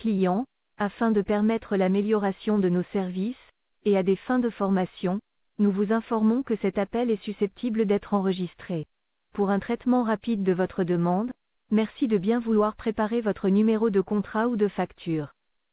client, afin de permettre l'amélioration de nos services, et à des fins de formation, nous vous informons que cet appel est susceptible d'être enregistré. Pour un traitement rapide de votre demande, merci de bien vouloir préparer votre numéro de contrat ou de facture.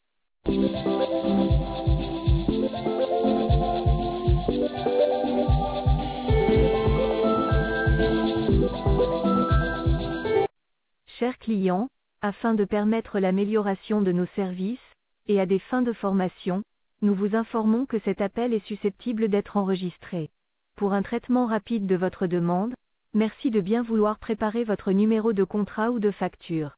Chers clients, afin de permettre l'amélioration de nos services, et à des fins de formation, nous vous informons que cet appel est susceptible d'être enregistré. Pour un traitement rapide de votre demande, merci de bien vouloir préparer votre numéro de contrat ou de facture.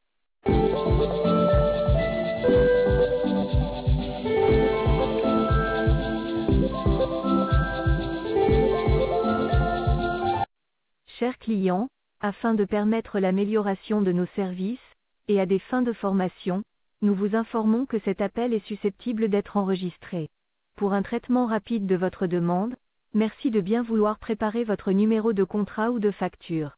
Chers clients, afin de permettre l'amélioration de nos services, et à des fins de formation, nous vous informons que cet appel est susceptible d'être enregistré. Pour un traitement rapide de votre demande, merci de bien vouloir préparer votre numéro de contrat ou de facture.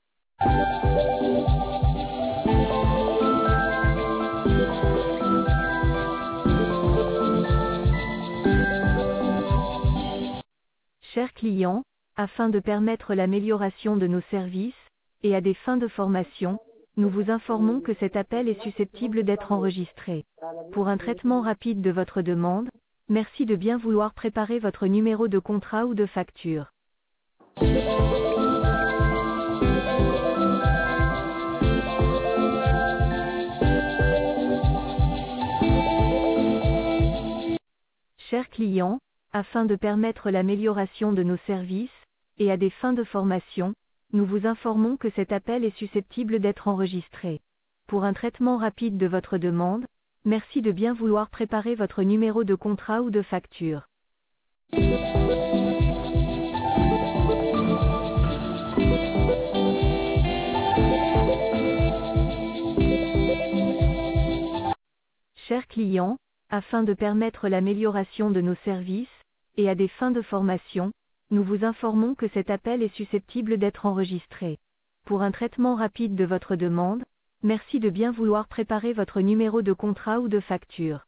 Chers clients, afin de permettre l'amélioration de nos services, et à des fins de formation, nous vous informons que cet appel est susceptible d'être enregistré. Pour un traitement rapide de votre demande, merci de bien vouloir préparer votre numéro de contrat ou de facture. Chers clients, afin de permettre l'amélioration de nos services, et à des fins de formation, nous vous informons que cet appel est susceptible d'être enregistré. Pour un traitement rapide de votre demande, merci de bien vouloir préparer votre numéro de contrat ou de facture. Chers clients, afin de permettre l'amélioration de nos services, et à des fins de formation, nous vous informons que cet appel est susceptible d'être enregistré. Pour un traitement rapide de votre demande, merci de bien vouloir préparer votre numéro de contrat ou de facture.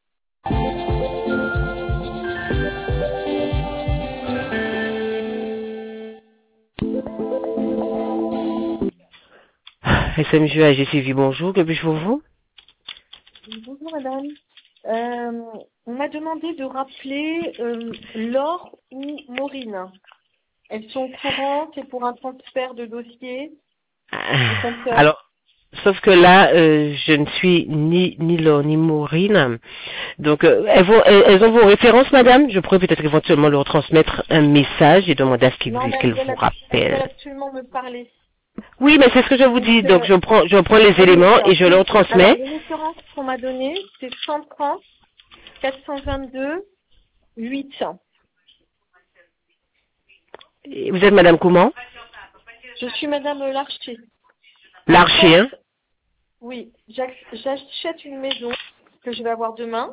SMJ AG bonjour, que puis-je pour vous? Bonjour madame. On m'a demandé de rappeler Laure ou Maureen. Elles sont courantes et pour un transfert de dossier. Alors, sauf que là, je ne suis ni Laure ni Maureen. Donc, elles ont vos références, madame? Je pourrais peut-être éventuellement leur transmettre un message et demander à ce qu'elles vous rappellent. Elles veulent absolument me parler. Oui, mais c'est ce que je vous dis. Donc, je prends les éléments et je leur transmets. Alors, les références qu'on m'a données, c'est 130 422 800. Et vous êtes madame comment? Je suis madame Larcher. Larcher, hein? Oui, j'achète une maison que je vais avoir demain.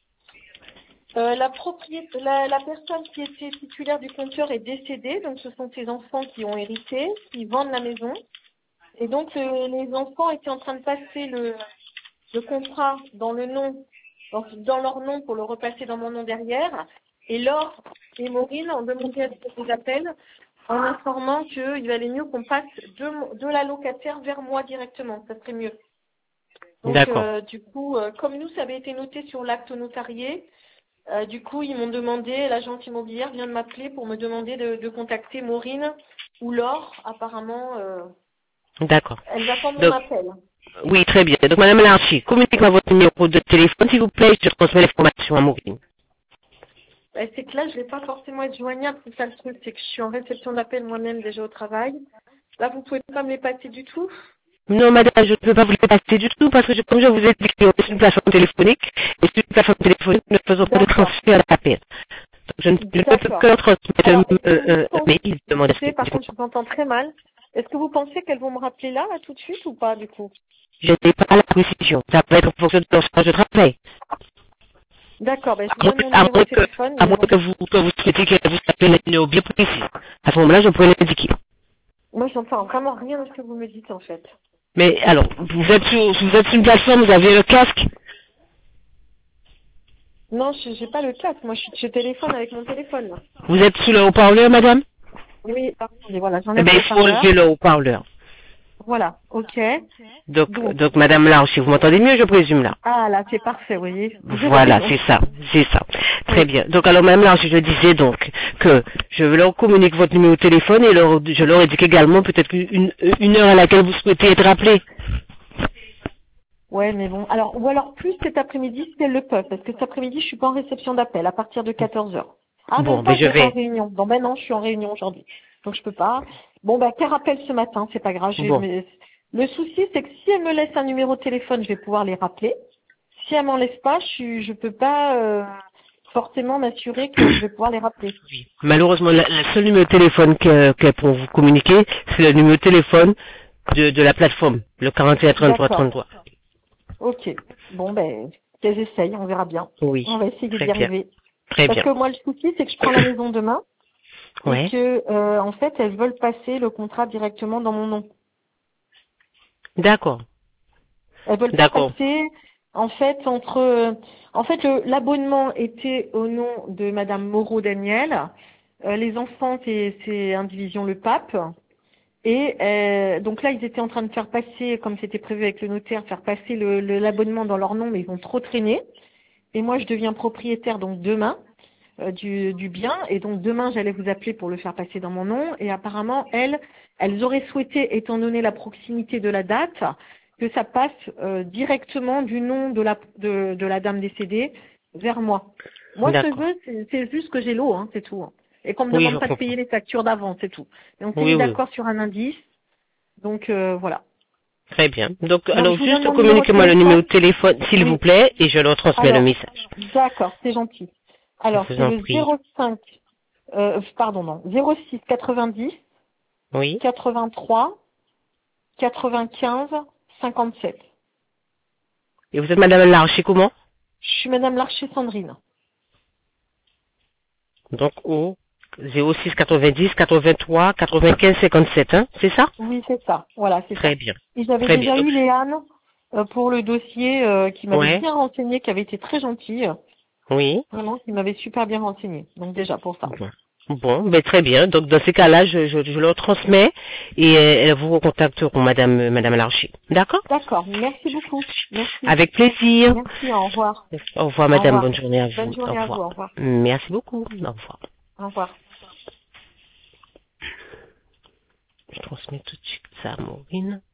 La personne qui était titulaire du compteur est décédée, donc ce sont ses enfants qui ont hérité, qui vendent la maison. Et donc les enfants étaient en train de passer le contrat dans leur nom pour le repasser dans mon nom derrière. Et Laure et Maureen ont demandé à ce que je les appelle en informant qu'il valait mieux qu'on passe de la locataire vers moi directement, ça serait mieux. Donc du coup, comme nous, ça avait été noté sur l'acte notarié, du coup, ils m'ont demandé, l'agence immobilière vient de m'appeler pour me demander de contacter Maureen ou Laure, apparemment. D'accord. Elles attendent mon appel. Oui, très bien. Donc, madame Larcher, communiquez-moi votre numéro de téléphone, s'il vous plaît, je transmets l'information à Maureen. C'est que là, je ne vais pas forcément être joignable, c'est ça le truc, c'est que je suis en réception d'appel moi-même déjà au travail. Là, vous pouvez pas me les passer du tout? Non, madame, je ne peux pas vous les passer du tout parce que, comme je vous ai dit, c'est une plateforme téléphonique et sur une plateforme téléphonique, nous ne faisons pas de transfert d'appel. Je ne peux que leur transmettre un mail. Par contre, je vous entends très mal. Est-ce que vous pensez qu'elles vont me rappeler là, tout de suite, ou pas, du coup? Je n'ai pas la précision. Ça peut être en fonction de leur charge de travail. D'accord, ben je vous donne mon numéro de téléphone. À moins que vous souhaitez qu'elle vous appelle un numéro bien précis. À ce moment-là, je pourrais l'indiquer. Moi, j'entends vraiment rien de ce que vous me dites, en fait. Mais alors, vous êtes sur une plateforme, vous avez le casque? Non, j'ai pas le casque. Moi, je téléphone avec mon téléphone, là. Vous êtes sous le haut-parleur, madame? Oui, attendez, voilà, Eh bien, il faut enlever le haut-parleur. Voilà, ok. Donc, madame Larcher, vous m'entendez mieux, je présume, là? Ah, là, c'est parfait, vous voyez. Voilà, c'est ça. Très bien. Donc, alors, madame Larcher, je disais donc que je leur communique votre numéro de téléphone et je leur indique également peut-être une heure à laquelle vous souhaitez être appelé. Ouais, mais bon. Alors, ou alors plus cet après-midi si elles le peuvent, parce que cet après-midi, je suis pas en réception d'appel à partir de 14h. Ah Bon, non, mais pas, je je suis en vais. réunion. Bon, ben non, je suis en réunion aujourd'hui. Donc, je peux pas. Bon, ben, qu'elle rappelle ce matin, c'est pas grave. Bon. Mais le souci, c'est que si elle me laisse un numéro de téléphone, je vais pouvoir les rappeler. Si elle m'en laisse pas, je peux pas forcément m'assurer que je vais pouvoir les rappeler. Oui. Malheureusement, la seule numéro de téléphone qu'elle pour vous communiquer, c'est le numéro de téléphone de la plateforme, le 41 33 D'accord. 33. Ok. Bon, ben, qu'elles essayent, on verra bien. Oui. On va essayer Très d'y bien. arriver. Très Parce bien. que moi, le souci, c'est que je prends la maison demain et Ouais. que, en fait, elles veulent passer le contrat directement dans mon nom. D'accord. Elles veulent pas D'accord. passer, en fait, l'abonnement était au nom de Madame Moreau-Daniel. Les enfants, c'est Indivision Le Pape. Et donc là, ils étaient en train de faire passer, comme c'était prévu avec le notaire, faire passer l'abonnement dans leur nom, mais ils ont trop traîné. Et moi, je deviens propriétaire donc demain du bien. Et donc demain, j'allais vous appeler pour le faire passer dans mon nom. Et apparemment, elles auraient souhaité, étant donné la proximité de la date, que ça passe directement du nom de la dame décédée vers moi. Moi, ce que je D'accord. veux, c'est juste que j'ai l'eau, hein, c'est tout. Et qu'on me Oui, je demande pas de comprends. payer les factures d'avant, c'est tout. Et on s'est Oui, mis oui. d'accord sur un indice. Donc voilà. Très bien. Donc, Donc alors, je vous donne juste mon numéro de communiquez-moi le numéro téléphone. de téléphone, s'il vous Oui. plaît, et je leur transmets le Alors, message. d'accord, c'est gentil. Je Alors, vous c'est en le prie. 05, pardon, non, 06 90 Oui. 83 95 57. Et vous êtes madame Larcher comment? Je suis Madame Larcher Sandrine. Donc, au 06 90 83 95 57, hein? C'est ça? Oui, c'est ça. Voilà, c'est Très ça. bien. Et j'avais Très bien. déjà Donc, eu Léane pour le dossier qui m'avait ouais. bien renseigné, qui avait été très gentille. Oui. Vraiment, qui m'avait super bien renseigné. Donc déjà pour ça. Bon. Bon, ben très bien. Donc dans ces cas-là, je leur transmets et elles vous recontacteront, madame Larcher. D'accord? D'accord. Merci beaucoup. Merci. Avec plaisir. Merci. Au revoir. Au revoir, Au madame. revoir. Bonne journée à Bonne vous. Au journée à vous. revoir. Au revoir. Merci beaucoup. Au revoir. Au revoir. Je transmets tout de suite ça à Maureen.